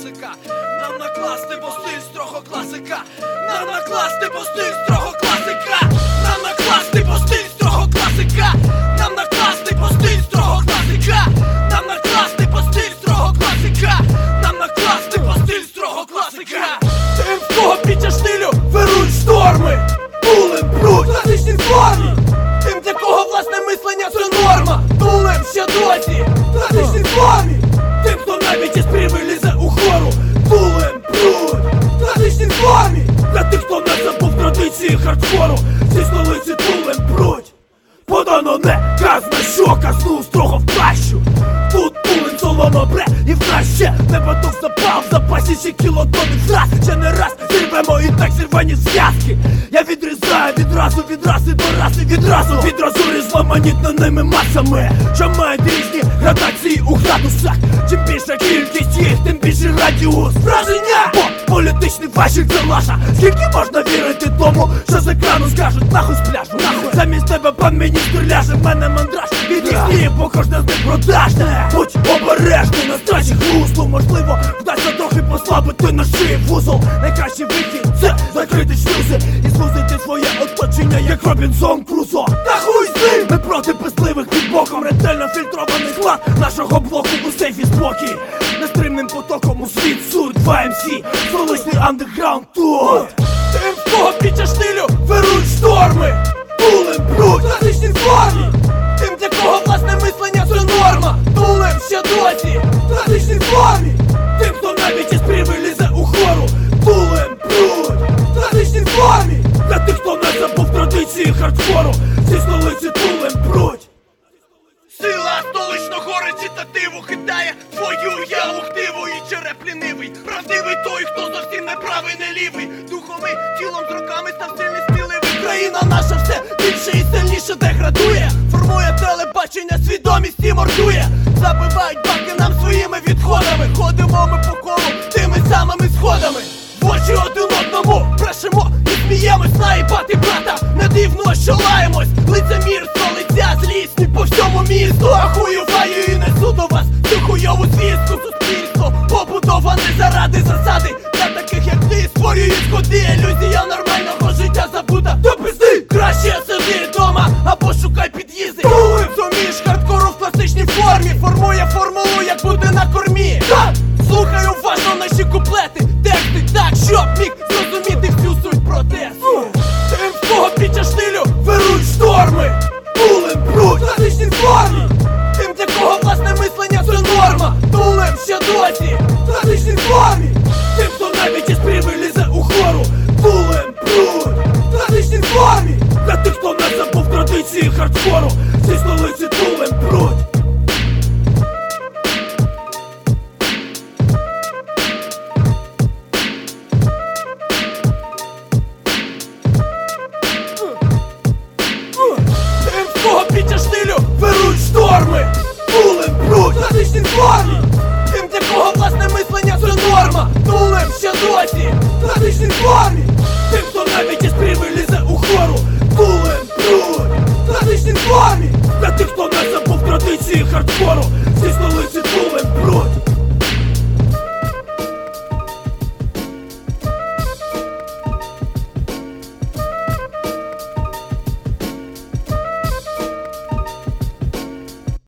класика. Нам накласти, бо стиль строго класика. Нам накласти, бо стиль строго класика. Нам накласти, бо стиль строго класика. Нам накласти, бо стиль строго класика. Нам накласти, бо стиль строго класика. Нам накласти, бо стиль строго класика. Тим, в кого під штилю вирують шторми, тулим пруть в класичній формі. Тим, для кого власне мислення це норма, тулим ще досі в класичній формі. Тим, хто навіть із прірви лізе у хору, тулим пруть в класичній формі. Для тих, хто не забув традиції хардкору, зі столиці тулим пруть. Подано не казна, що казну строго в кращу. Тут тулин солоно бре, і в нас ще не батов запав. В запасі ще кілотонних фраз. Ще не раз зірвемо і так зірвані зв'язки. Я відрізаю відразу від раси до раси, відразу різноманітними масами, що мають різні градації у градусах. Чим більша кількість їх, тим більший радіус враження. Бо політичний важіль це лаша. Скільки можна вірити тому, що з екрану скажуть нахуй з пляжу, нахуй. Замість тебе пан міністр ляже, в мене мандраж від їх дії, бо кожна з них продажне. Будь обережний на страчі руслу, можливо, вдасться трохи послабити на шиї вузол. Найкращий вихід – це закрити шлюзи і звузити своє оточення, як Робінсон Крузо. Та хуй з ним! Ми проти писливих під боком, ретельно фільтрований склад нашого блоку у сейфі спокій. Нестримним потоком у світ суд 2 MC, столичний андеграунд тут. Тим, в кого під штилю вирують шторми, тулим пруть в класичній формі. Тим, для кого власне мислення це норма, тулим ще досі в класичній формі. Тим, хто навіть із прірви лізе у хору, тулим пруть в класичній формі. Для тих, хто не забув традиції хардкору, зі столиці тулим пруть. Сила столичного речитативу хитає твою уяву хтиву і череп лінивий. Правдивий той, хто зовсім не правий, не лівий. Духом і тілом з роками став сильний, сміливий. Країна наша все більше і сильніше деградує. Формує телебачення, свідомість і мордує. Забивають баки нам своїми відходами. Ходимо ми по колу тими самими сходами. В очі один одному брешемо і сміємось. Наїбати брата, не дивно, що лаємось. Лицемірство, лиця, злісні по всьому місту. Ахуюваю і несу до вас цю хуйову звістку. Суспільство побудоване заради засади. Для таких як ти створюють ходи. Ілюзія нормального життя забута до пизди. Краще сиди дома або шукай під'їзди. Суміш хардкору в класичній формі. Формує формулу, як бути на кормі. Так, слухай уважно наші куплети, тексти так, щоб міг зрозуміти всю суть протесту. Тим, в кого під штилю вирують шторми, тулим пруть в класичній формі. Тим, для кого власне мислення це норма, тулим ще досі в класичній формі. Тим, хто навіть із прірви лізе у хору, тулим пруть в класичній формі. Для тих, хто не забув традиції хардкору, зі столиці тулим пруть. Під штилю вирують шторми, тулим пруть в класичній формі. Тим, для кого власне мислення це норма, тулим ще досі в класичній формі. Тим, хто навіть із прірви лізе у хору, тулим пруть в класичній формі. Для тих, хто не забув традиції хардкору, зі столиці